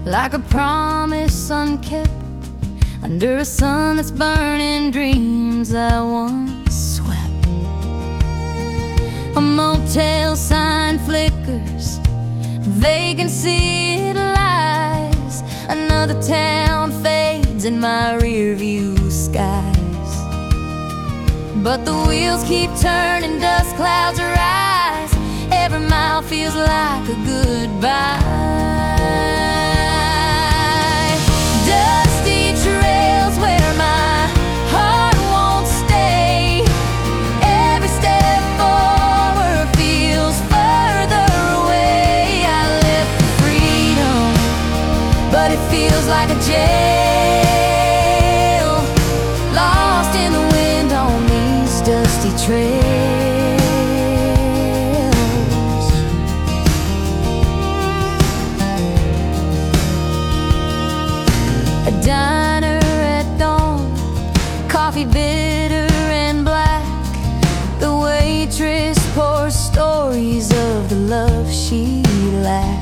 like a promise unkept, under a sun that's burning dreams I once swept. A motel sign flickers, vacancy it lies. Another town fades in my rearview skies. But the wheels keep turning, dust clouds rise. Every mile feels like a goodbye. Dusty trails where my heart won't stay. Every step forward feels further away. I live for freedom, but it feels like a jail, lost in the wind on these dusty trails. A diner at dawn, coffee bitter and black. The waitress pours stories of the love she lacked.